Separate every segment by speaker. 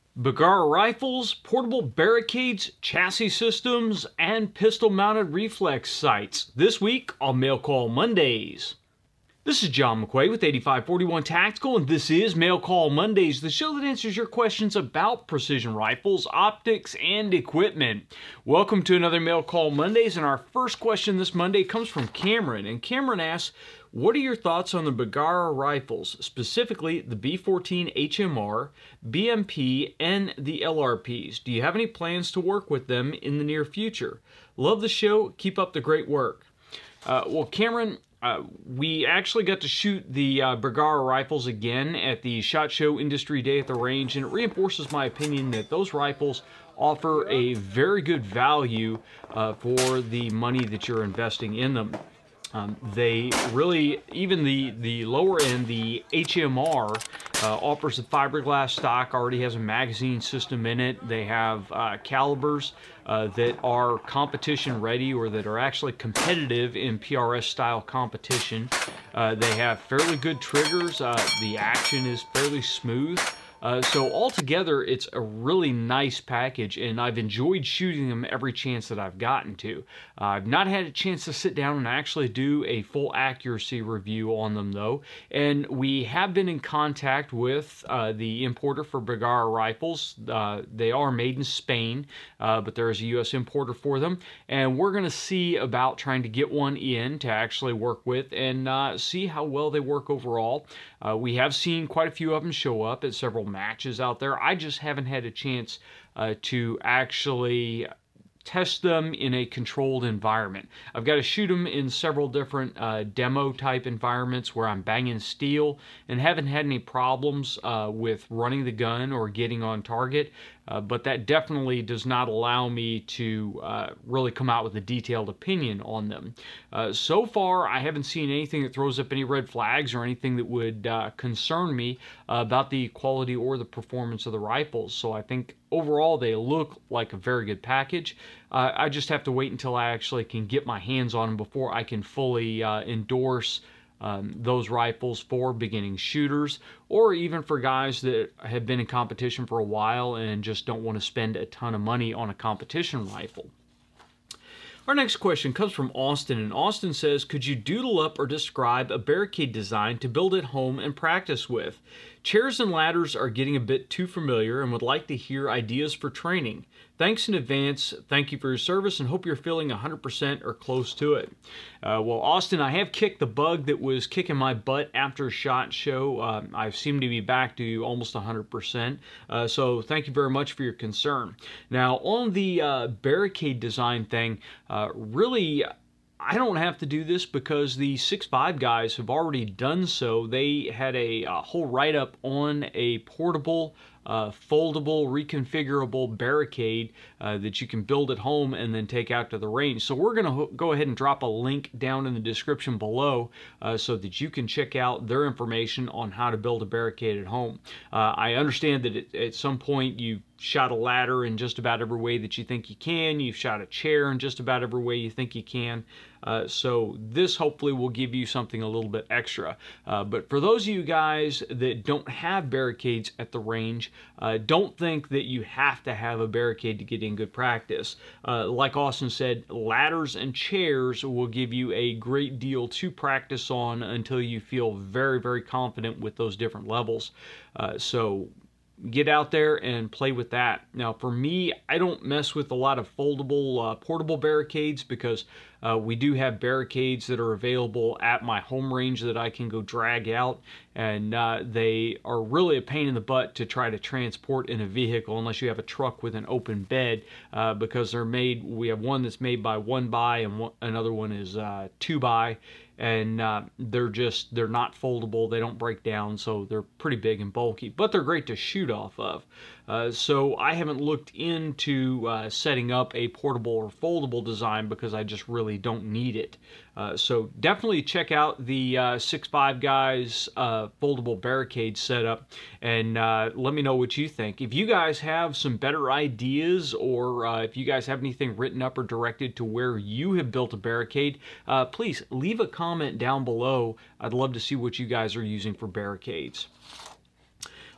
Speaker 1: Bergara rifles, portable barricades, chassis systems, and pistol-mounted reflex sights. This week on Mail Call Mondays. This is John McQuay with 8541 Tactical, and this is Mail Call Mondays, the show that answers your questions about precision rifles, optics, and equipment. Welcome to another Mail Call Mondays, and our first question this Monday comes from Cameron. And Cameron asks, what are your thoughts on the Bergara rifles, specifically the B14 HMR, BMP, and the LRPs? Do you have any plans to work with them in the near future? Love the show. Keep up the great work. Well, Cameron, we actually got to shoot the Bergara rifles again at the SHOT Show Industry Day at the range, and it reinforces my opinion that those rifles offer a very good value for the money that you're investing in them. They really, even the lower end, the HMR, offers a fiberglass stock, already has a magazine system in it. They have calibers that are competition ready, or that are actually competitive in PRS style competition. They have fairly good triggers. The action is fairly smooth. So altogether, it's a really nice package, and I've enjoyed shooting them every chance that I've gotten to. I've not had a chance to sit down and actually do a full accuracy review on them, though, and we have been in contact with the importer for Bergara rifles. They are made in Spain, but there is a U.S. importer for them, and we're going to see about trying to get one in to actually work with and see how well they work overall. We have seen quite a few of them show up at several matches out there. I just haven't had a chance to actually test them in a controlled environment. I've got to shoot them in several different demo type environments where I'm banging steel, and haven't had any problems with running the gun or getting on target. But that definitely does not allow me to really come out with a detailed opinion on them. So far, I haven't seen anything that throws up any red flags or anything that would concern me about the quality or the performance of the rifles. So I think overall they look like a very good package. I just have to wait until I actually can get my hands on them before I can fully endorse those rifles for beginning shooters, or even for guys that have been in competition for a while and just don't want to spend a ton of money on a competition rifle. Our next question comes from Austin, and Austin says, could you doodle up or describe a barricade design to build at home and practice with? Chairs and ladders are getting a bit too familiar and would like to hear ideas for training. Thanks in advance. Thank you for your service and hope you're feeling 100% or close to it. Well, Austin, I have kicked the bug that was kicking my butt after SHOT Show. I seem to be back to almost 100%. So thank you very much for your concern. Now, on the barricade design thing, really, I don't have to do this because the 6.5 guys have already done so. They had a whole write-up on a portable, foldable, reconfigurable barricade that you can build at home and then take out to the range. So we're going to go ahead and drop a link down in the description below so that you can check out their information on how to build a barricade at home. I understand that at some point you shot a ladder in just about every way that you think you can. You've shot a chair in just about every way you think you can. So this hopefully will give you something a little bit extra. But for those of you guys that don't have barricades at the range, don't think that you have to have a barricade to get in good practice. Like Austin said, ladders and chairs will give you a great deal to practice on until you feel very, very confident with those different levels. So get out there and play with that. Now, for me, I don't mess with a lot of foldable, portable barricades because we do have barricades that are available at my home range that I can go drag out, and they are really a pain in the butt to try to transport in a vehicle unless you have a truck with an open bed, because they're made. We have one that's made by 1x and another one is 2x. And they're not foldable. They don't break down, so they're pretty big and bulky, but they're great to shoot off of. So I haven't looked into setting up a portable or foldable design because I just really don't need it. So definitely check out the 6.5 guys foldable barricade setup and let me know what you think. If you guys have some better ideas, or if you guys have anything written up or directed to where you have built a barricade, please leave a comment down below. I'd love to see what you guys are using for barricades.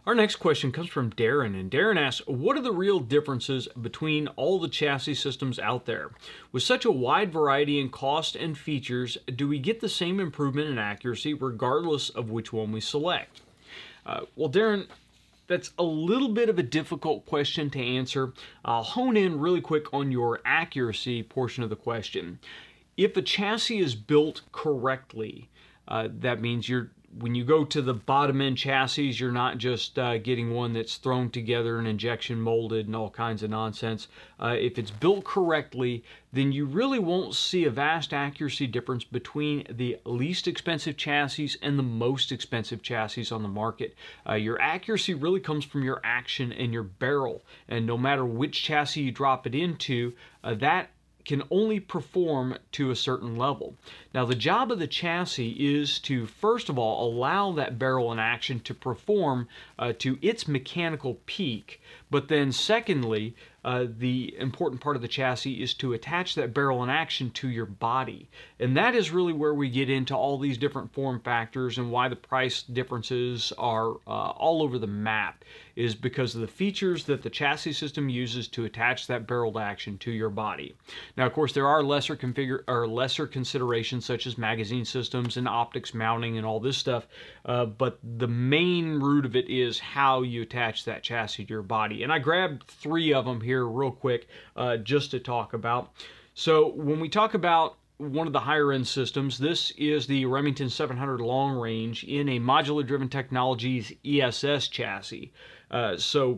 Speaker 1: Our next question comes from Darren, and Darren asks, what are the real differences between all the chassis systems out there? With such a wide variety in cost and features, do we get the same improvement in accuracy regardless of which one we select? Well, Darren, that's a little bit of a difficult question to answer. I'll hone in really quick on your accuracy portion of the question. If a chassis is built correctly, that means when you go to the bottom end chassis, you're not just getting one that's thrown together and injection molded and all kinds of nonsense. If it's built correctly, then you really won't see a vast accuracy difference between the least expensive chassis and the most expensive chassis on the market. Your accuracy really comes from your action and your barrel, and no matter which chassis you drop it into, that can only perform to a certain level. Now, the job of the chassis is to, first of all, allow that barrel and action to perform to its mechanical peak, but then secondly, the important part of the chassis is to attach that barrel and action to your body. And that is really where we get into all these different form factors and why the price differences are all over the map, is because of the features that the chassis system uses to attach that barrel to action to your body. Now, of course, there are lesser considerations such as magazine systems and optics mounting and all this stuff, but the main root of it is how you attach that chassis to your body. And I grabbed 3 of them here real quick just to talk about. So when we talk about one of the higher end systems, this is the Remington 700 Long Range in a Modular Driven Technologies ESS chassis. So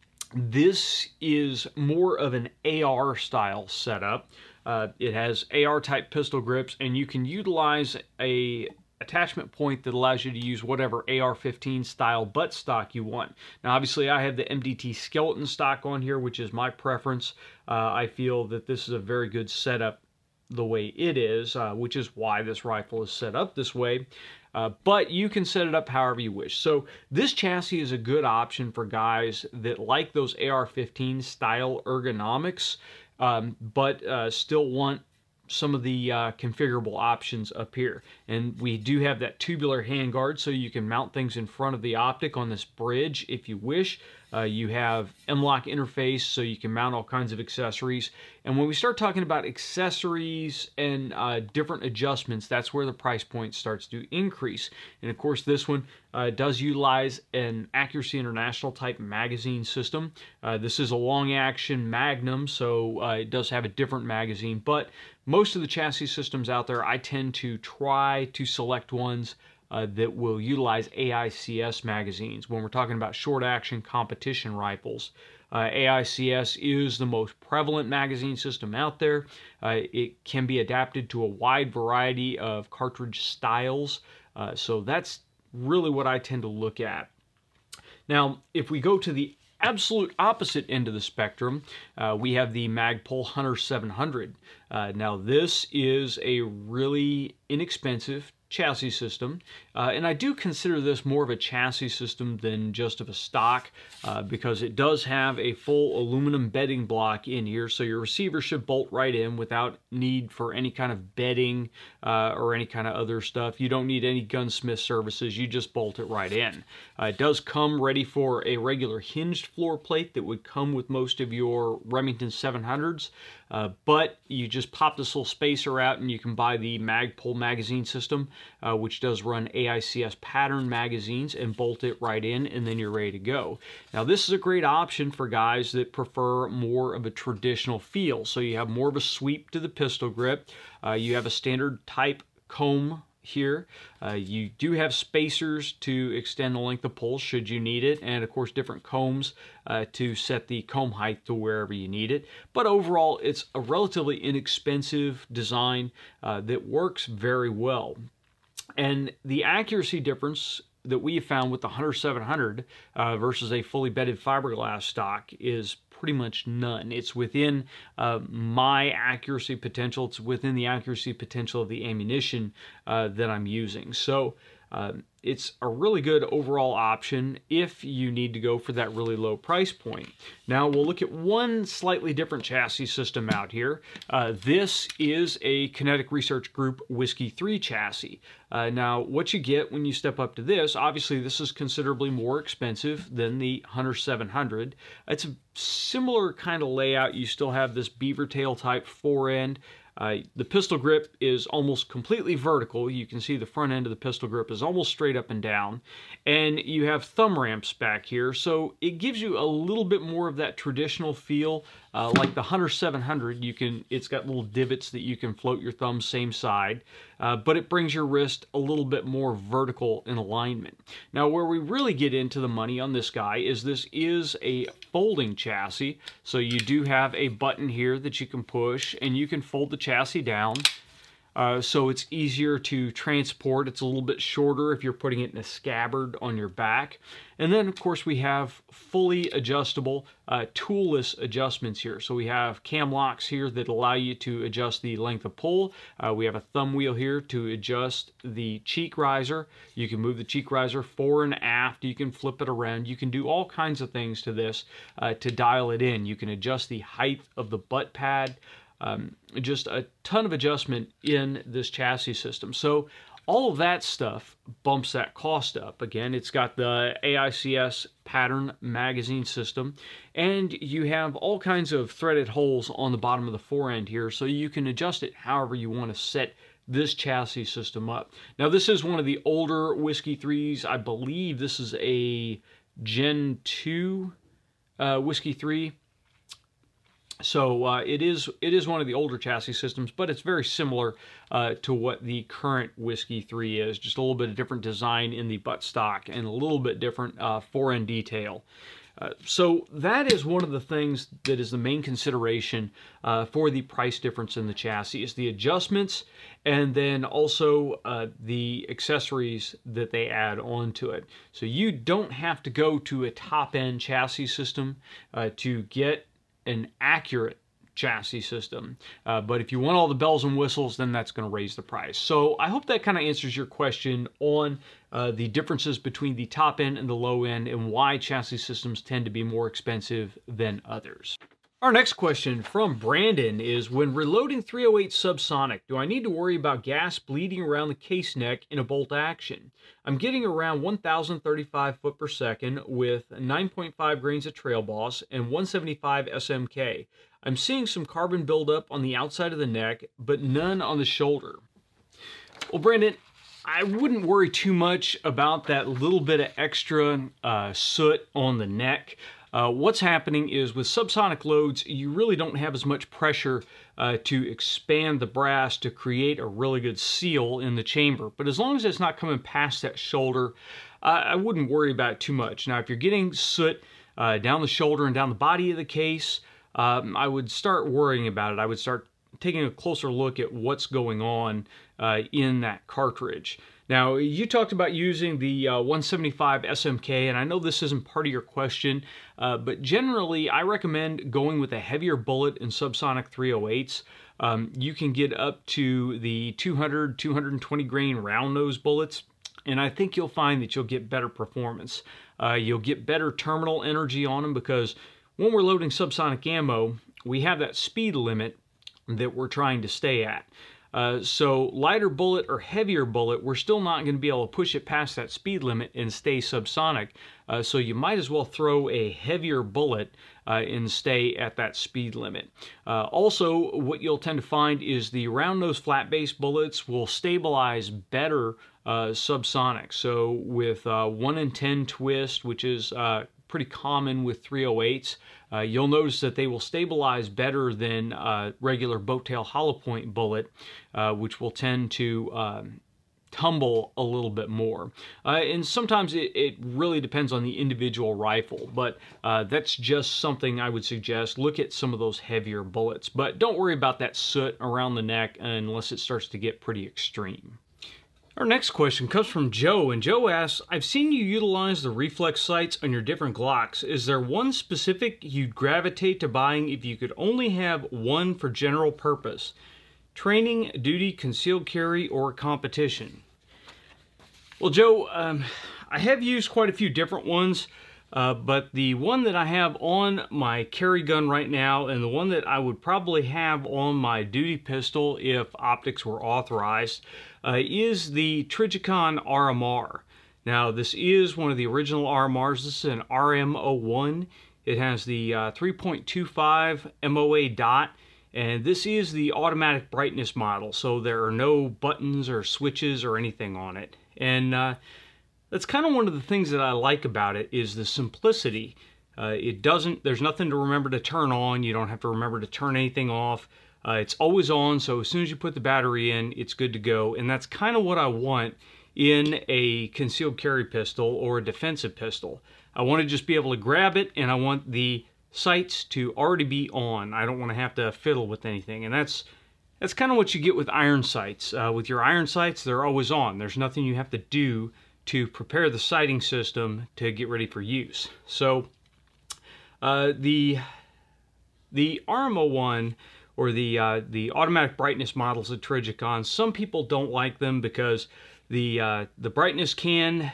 Speaker 1: this is more of an AR style setup. It has AR type pistol grips, and you can utilize a attachment point that allows you to use whatever AR-15 style buttstock you want. Now, obviously, I have the MDT skeleton stock on here, which is my preference. I feel that this is a very good setup the way it is, which is why this rifle is set up this way. But you can set it up however you wish. So this chassis is a good option for guys that like those AR-15 style ergonomics, but still want some of the configurable options up here. And we do have that tubular handguard, so you can mount things in front of the optic on this bridge if you wish. You have M-LOK interface, so you can mount all kinds of accessories. And when we start talking about accessories and different adjustments, that's where the price point starts to increase. And of course, this one does utilize an Accuracy International type magazine system. This is a long action Magnum, so it does have a different magazine, but most of the chassis systems out there, I tend to try to select ones that will utilize AICS magazines. When we're talking about short action competition rifles, AICS is the most prevalent magazine system out there. It can be adapted to a wide variety of cartridge styles, so that's really what I tend to look at. Now, if we go to the absolute opposite end of the spectrum, we have the Magpul Hunter 700. Now, this is a really inexpensive chassis system, and I do consider this more of a chassis system than just of a stock, because it does have a full aluminum bedding block in here, so your receiver should bolt right in without need for any kind of bedding or any kind of other stuff. You don't need any gunsmith services, you just bolt it right in. It does come ready for a regular hinged floor plate that would come with most of your Remington 700s, but you just pop this little spacer out and you can buy the Magpul magazine system, which does run AICS pattern magazines, and bolt it right in, and then you're ready to go. Now, this is a great option for guys that prefer more of a traditional feel. So you have more of a sweep to the pistol grip. You have a standard type comb here. You do have spacers to extend the length of pull should you need it, and of course different combs to set the comb height to wherever you need it. But overall, it's a relatively inexpensive design that works very well. And the accuracy difference that we have found with the Hunter 700 versus a fully bedded fiberglass stock is pretty much none. It's within my accuracy potential. It's within the accuracy potential of the ammunition that I'm using. So It's a really good overall option if you need to go for that really low price point. Now we'll look at one slightly different chassis system out here. This is a Kinetic Research Group Whiskey 3 chassis. Now what you get when you step up to this, obviously this is considerably more expensive than the Hunter 700. It's a similar kind of layout. You still have this beaver tail type fore end. The pistol grip is almost completely vertical. You can see the front end of the pistol grip is almost straight up and down. And you have thumb ramps back here, so it gives you a little bit more of that traditional feel. Like the Hunter 700, it's got little divots that you can float your thumb same side, but it brings your wrist a little bit more vertical in alignment. Now where we really get into the money on this guy is this is a folding chassis, so you do have a button here that you can push and you can fold the chassis down. So it's easier to transport. It's a little bit shorter if you're putting it in a scabbard on your back. And then, of course, we have fully adjustable toolless adjustments here. So we have cam locks here that allow you to adjust the length of pull. We have a thumb wheel here to adjust the cheek riser. You can move the cheek riser fore and aft. You can flip it around. You can do all kinds of things to this to dial it in. You can adjust the height of the butt pad. Just a ton of adjustment in this chassis system. So all of that stuff bumps that cost up. Again, it's got the AICS pattern magazine system, and you have all kinds of threaded holes on the bottom of the fore end here, so you can adjust it however you want to set this chassis system up. Now this is one of the older Whiskey 3s. I believe this is a Gen 2 Whiskey 3. So it is one of the older chassis systems, but it's very similar to what the current Whiskey 3 is. Just a little bit of different design in the buttstock and a little bit different fore end detail. So that is one of the things that is the main consideration for the price difference in the chassis, is the adjustments and then also the accessories that they add onto it. So you don't have to go to a top-end chassis system to get an accurate chassis system, but if you want all the bells and whistles, then that's going to raise the price. So I hope that kind of answers your question on the differences between the top end and the low end and why chassis systems tend to be more expensive than others. Our next question from Brandon is, when reloading 308 subsonic, do I need to worry about gas bleeding around the case neck in a bolt action? I'm getting around 1,035 foot per second with 9.5 grains of Trail Boss and 175 SMK. I'm seeing some carbon buildup on the outside of the neck, but none on the shoulder. Well, Brandon, I wouldn't worry too much about that little bit of extra soot on the neck. What's happening is with subsonic loads, you really don't have as much pressure to expand the brass to create a really good seal in the chamber. But as long as it's not coming past that shoulder, I wouldn't worry about it too much. Now, if you're getting soot down the shoulder and down the body of the case, I would start worrying about it. I would start taking a closer look at what's going on in that cartridge. Now, you talked about using the 175 SMK, and I know this isn't part of your question, but generally I recommend going with a heavier bullet in subsonic 308s. You can get up to the 200, 220 grain round nose bullets, and I think you'll find that you'll get better performance. You'll get better terminal energy on them, because when we're loading subsonic ammo, we have that speed limit that we're trying to stay at. So lighter bullet or heavier bullet, we're still not going to be able to push it past that speed limit and stay subsonic. So you might as well throw a heavier bullet and stay at that speed limit. Also, what you'll tend to find is the round nose flat base bullets will stabilize better subsonic. So with 1 in 10 twist, which is pretty common with 308s, you'll notice that they will stabilize better than regular boat tail hollow point bullet, which will tend to tumble a little bit more. And sometimes it really depends on the individual rifle, but that's just something I would suggest. Look at some of those heavier bullets, but don't worry about that soot around the neck unless it starts to get pretty extreme. Our next question comes from Joe, and Joe asks, I've seen you utilize the reflex sights on your different Glocks. Is there one specific you'd gravitate to buying if you could only have one for general purpose? Training, duty, concealed carry, or competition? Well, Joe, I have used quite a few different ones, but the one that I have on my carry gun right now, and the one that I would probably have on my duty pistol if optics were authorized, is the Trijicon RMR. Now, this is one of the original RMRs. This is an RM01. It has the 3.25 MOA dot, and this is the automatic brightness model, so there are no buttons or switches or anything on it. And that's kind of one of the things that I like about it, is the simplicity. There's nothing to remember to turn on. You don't have to remember to turn anything off. It's always on, so as soon as you put the battery in, it's good to go. And that's kind of what I want in a concealed carry pistol or a defensive pistol. I want to just be able to grab it, and I want the sights to already be on. I don't want to have to fiddle with anything, and that's kind of what you get with iron sights. With your iron sights, they're always on. There's nothing you have to do to prepare the sighting system to get ready for use. So the RMO1, or the automatic brightness models of Trijicon, some people don't like them because the brightness can,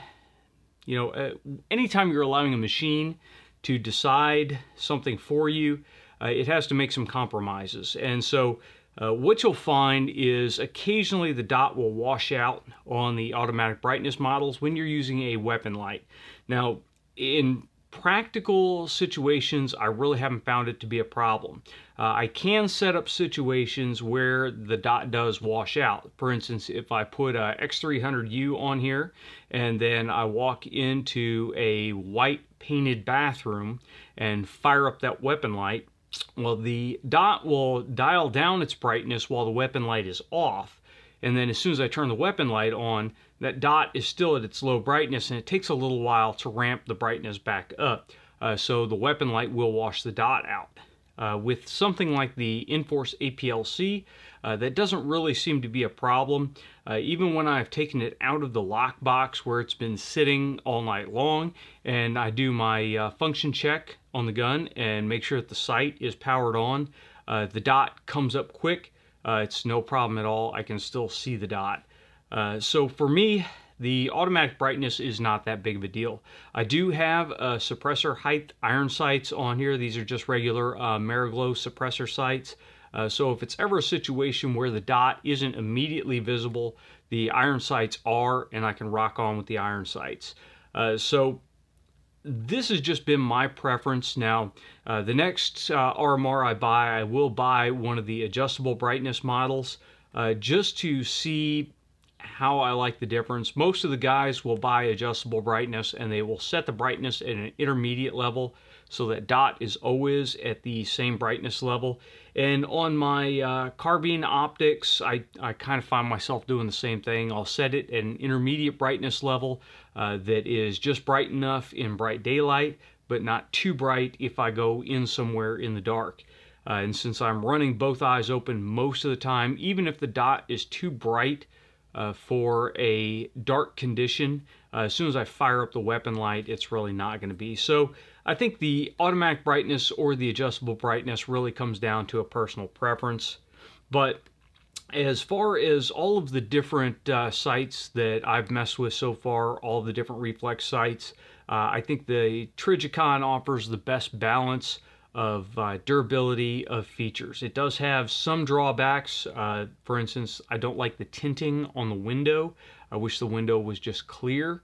Speaker 1: anytime you're allowing a machine to decide something for you, it has to make some compromises. And so what you'll find is occasionally the dot will wash out on the automatic brightness models when you're using a weapon light. Now, in practical situations, I really haven't found it to be a problem. I can set up situations where the dot does wash out. For instance, if I put a X300U on here and then I walk into a white painted bathroom and fire up that weapon light, well, the dot will dial down its brightness while the weapon light is off, and then as soon as I turn the weapon light on, that dot is still at its low brightness, and it takes a little while to ramp the brightness back up. So the weapon light will wash the dot out. With something like the Inforce APLC, that doesn't really seem to be a problem. Even when I've taken it out of the lockbox where it's been sitting all night long, and I do my function check on the gun and make sure that the sight is powered on, the dot comes up quick. It's no problem at all. I can still see the dot. So for me, the automatic brightness is not that big of a deal. I do have suppressor height iron sights on here. These are just regular Mariglo suppressor sights. So if it's ever a situation where the dot isn't immediately visible, the iron sights are, and I can rock on with the iron sights. So this has just been my preference. Now, the next RMR I buy, I will buy one of the adjustable brightness models just to see how I like the difference. Most of the guys will buy adjustable brightness, and they will set the brightness at an intermediate level so that dot is always at the same brightness level. And on my carbine optics, I kind of find myself doing the same thing. I'll set it at an intermediate brightness level that is just bright enough in bright daylight, but not too bright if I go in somewhere in the dark. And since I'm running both eyes open most of the time, even if the dot is too bright for a dark condition, as soon as I fire up the weapon light, it's really not going to be. So I think the automatic brightness or the adjustable brightness really comes down to a personal preference. But as far as all of the different sights that I've messed with so far, all the different reflex sights, I think the Trijicon offers the best balance of durability of features. It does have some drawbacks. For instance, I don't like the tinting on the window. I wish the window was just clear.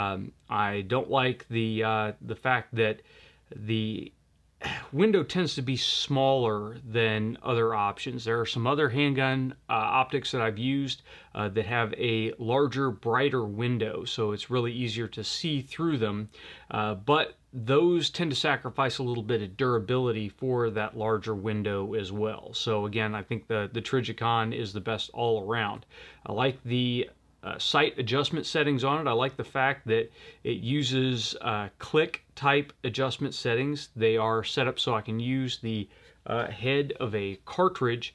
Speaker 1: I don't like the fact that the window tends to be smaller than other options. There are some other handgun optics that I've used that have a larger, brighter window, so it's really easier to see through them. But those tend to sacrifice a little bit of durability for that larger window as well. So again, I think the Trijicon is the best all around. I like the sight adjustment settings on it. I like the fact that it uses click type adjustment settings. They are set up so I can use the head of a cartridge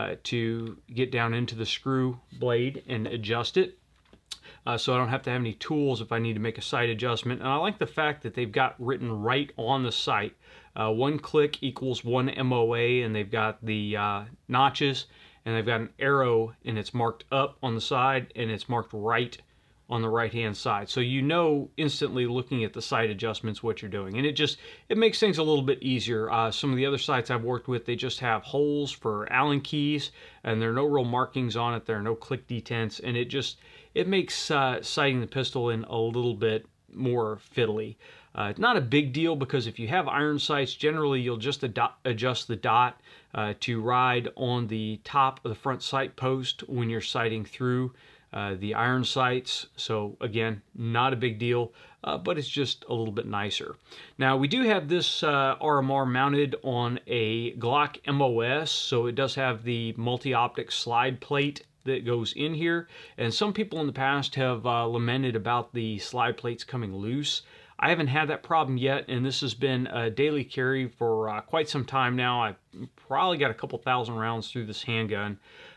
Speaker 1: to get down into the screw blade and adjust it. So I don't have to have any tools if I need to make a sight adjustment. And I like the fact that they've got written right on the sight. One click equals one MOA, and they've got the notches, and they've got an arrow, and it's marked up on the side, and it's marked right on the right hand side, so you know instantly looking at the sight adjustments what you're doing, and it makes things a little bit easier. Some of the other sights I've worked with, they just have holes for Allen keys, and there are no real markings on it. There are no click detents, and it makes sighting the pistol in a little bit more fiddly. Not a big deal, because if you have iron sights, generally you'll just adjust the dot to ride on the top of the front sight post when you're sighting through the iron sights. So again, not a big deal, but it's just a little bit nicer. Now, we do have this RMR mounted on a Glock MOS, so it does have the multi-optic slide plate that goes in here, and some people in the past have lamented about the slide plates coming loose. I haven't had that problem yet, and this has been a daily carry for quite some time now. I've probably got a couple thousand rounds through this handgun.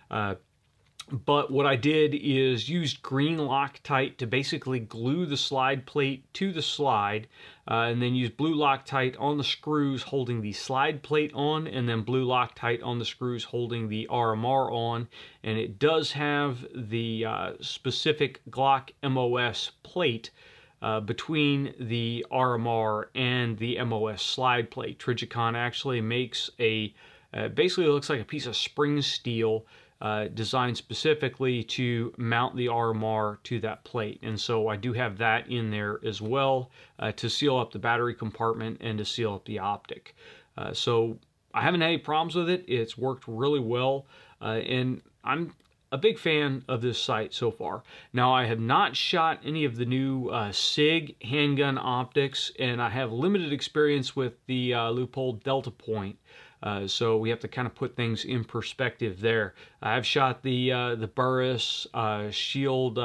Speaker 1: But what I did is used green Loctite to basically glue the slide plate to the slide, and then use blue Loctite on the screws holding the slide plate on, and then blue Loctite on the screws holding the RMR on. And it does have the specific Glock MOS plate between the RMR and the MOS slide plate. Trijicon actually makes basically it looks like a piece of spring steel designed specifically to mount the RMR to that plate. And so I do have that in there as well to seal up the battery compartment and to seal up the optic. So I haven't had any problems with it. It's worked really well, and I'm a big fan of this sight so far. Now, I have not shot any of the new SIG handgun optics, and I have limited experience with the Leupold Delta Point. So we have to kind of put things in perspective there. I've shot the Burris, Shield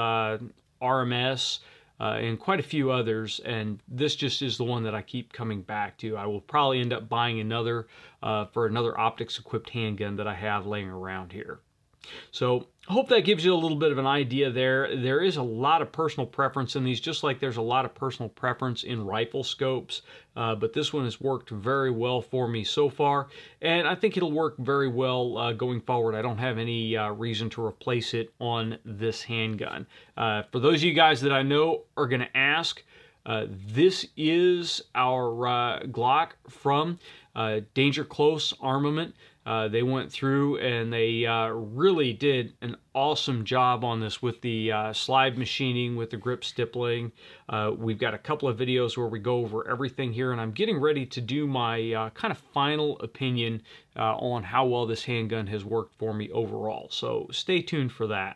Speaker 1: RMS, and quite a few others, and this just is the one that I keep coming back to. I will probably end up buying another for another optics-equipped handgun that I have laying around here. So I hope that gives you a little bit of an idea there. There is a lot of personal preference in these, just like there's a lot of personal preference in rifle scopes. But this one has worked very well for me so far, and I think it'll work very well going forward. I don't have any reason to replace it on this handgun. For those of you guys that I know are going to ask, this is our Glock from Danger Close Armament. They went through and they really did an awesome job on this with the slide machining, with the grip stippling. We've got a couple of videos where we go over everything here, and I'm getting ready to do my kind of final opinion on how well this handgun has worked for me overall. So stay tuned for that.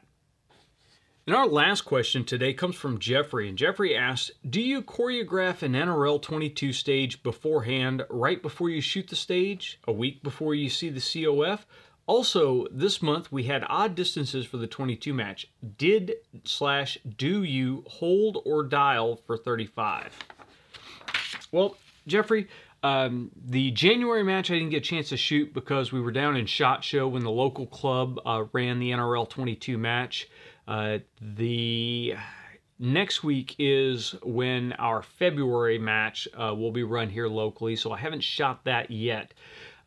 Speaker 1: And our last question today comes from Jeffrey, and Jeffrey asks, do you choreograph an NRL 22 stage beforehand, right before you shoot the stage, a week before you see the COF? Also, this month we had odd distances for the 22 match. Do you hold or dial for 35? Well, Jeffrey, the January match I didn't get a chance to shoot because we were down in SHOT Show when the local club ran the NRL 22 match. The next week is when our February match will be run here locally, so I haven't shot that yet.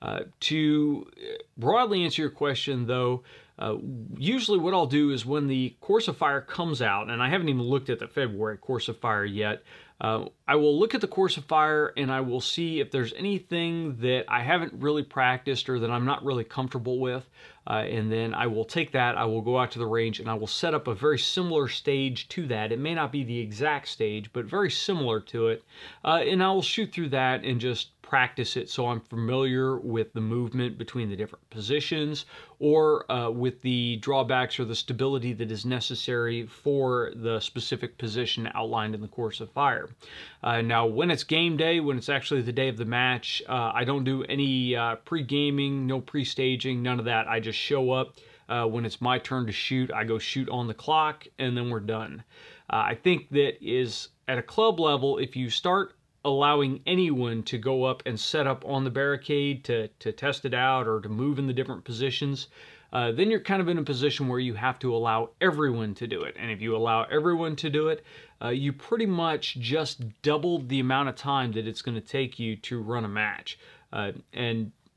Speaker 1: To broadly answer your question, though, usually what I'll do is when the Course of Fire comes out, and I haven't even looked at the February Course of Fire yet, I will look at the Course of Fire and I will see if there's anything that I haven't really practiced or that I'm not really comfortable with, and then I will take that, I will go out to the range and I will set up a very similar stage to that. It may not be the exact stage, but very similar to it, and I will shoot through that and just practice it so I'm familiar with the movement between the different positions, or with the drawbacks or the stability that is necessary for the specific position outlined in the Course of Fire. Now, when it's game day, when it's actually the day of the match, I don't do any pre-gaming, no pre-staging, none of that. I just show up. When it's my turn to shoot, I go shoot on the clock, and then we're done. I think that is at a club level, if you start allowing anyone to go up and set up on the barricade to test it out or to move in the different positions, then you're kind of in a position where you have to allow everyone to do it. And if you allow everyone to do it, you pretty much just doubled the amount of time that it's going to take you to run a match. And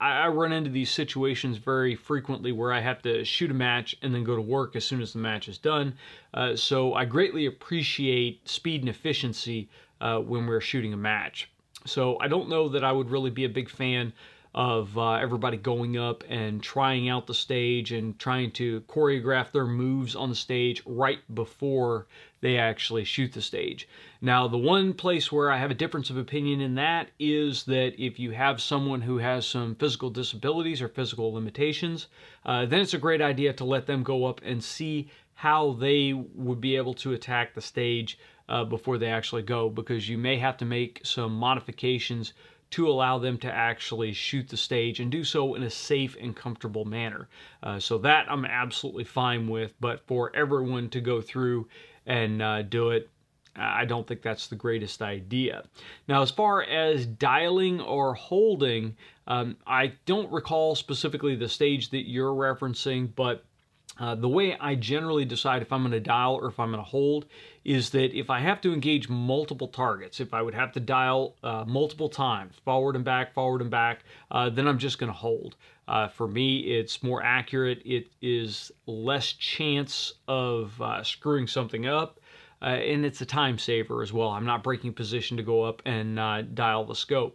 Speaker 1: I run into these situations very frequently where I have to shoot a match and then go to work as soon as the match is done. So I greatly appreciate speed and efficiency when we're shooting a match. So I don't know that I would really be a big fan of everybody going up and trying out the stage and trying to choreograph their moves on the stage right before they actually shoot the stage. Now, the one place where I have a difference of opinion in that is that if you have someone who has some physical disabilities or physical limitations, then it's a great idea to let them go up and see how they would be able to attack the stage before they actually go, because you may have to make some modifications to allow them to actually shoot the stage and do so in a safe and comfortable manner. So that I'm absolutely fine with, but for everyone to go through and do it, I don't think that's the greatest idea. Now, as far as dialing or holding, I don't recall specifically the stage that you're referencing, but the way I generally decide if I'm going to dial or if I'm going to hold is that if I have to engage multiple targets, if I would have to dial multiple times, forward and back, then I'm just going to hold. For me, it's more accurate. It is less chance of screwing something up, and it's a time saver as well. I'm not breaking position to go up and dial the scope.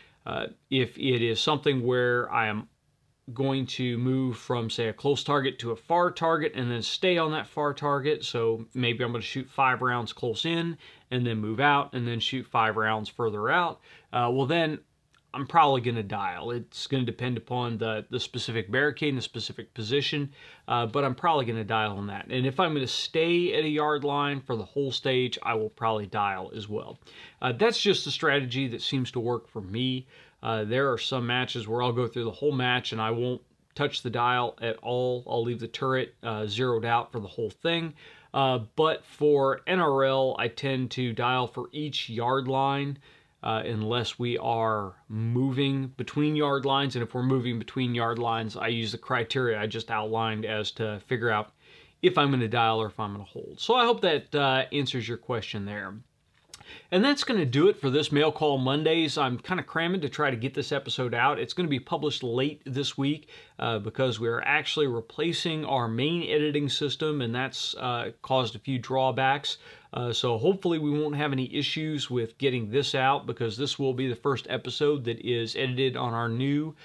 Speaker 1: If it is something where I am going to move from, say, a close target to a far target and then stay on that far target, so maybe I'm going to shoot 5 rounds close in and then move out and then shoot 5 rounds further out, well then I'm probably going to dial. It's going to depend upon the specific barricade and the specific position, but I'm probably going to dial on that. And if I'm going to stay at a yard line for the whole stage, I will probably dial as well. That's just a strategy that seems to work for me. There are some matches where I'll go through the whole match and I won't touch the dial at all. I'll leave the turret zeroed out for the whole thing. But for NRL, I tend to dial for each yard line unless we are moving between yard lines. And if we're moving between yard lines, I use the criteria I just outlined as to figure out if I'm going to dial or if I'm going to hold. So I hope that answers your question there. And that's going to do it for this Mail Call Mondays. I'm kind of cramming to try to get this episode out. It's going to be published late this week because we're actually replacing our main editing system, and that's caused a few drawbacks. So hopefully we won't have any issues with getting this out, because this will be the first episode that is edited on our new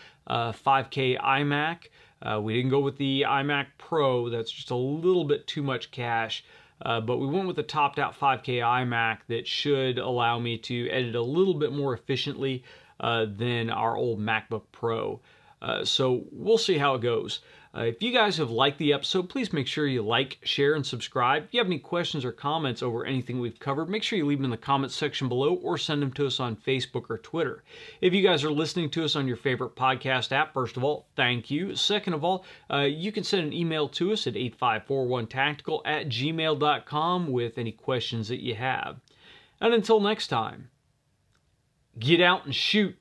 Speaker 1: 5K iMac. We didn't go with the iMac Pro. That's just a little bit too much cash. But we went with a topped-out 5K iMac that should allow me to edit a little bit more efficiently than our old MacBook Pro. So we'll see how it goes. If you guys have liked the episode, please make sure you like, share, and subscribe. If you have any questions or comments over anything we've covered, make sure you leave them in the comments section below or send them to us on Facebook or Twitter. If you guys are listening to us on your favorite podcast app, first of all, thank you. Second of all, you can send an email to us at 8541tactical@gmail.com with any questions that you have. And until next time, get out and shoot.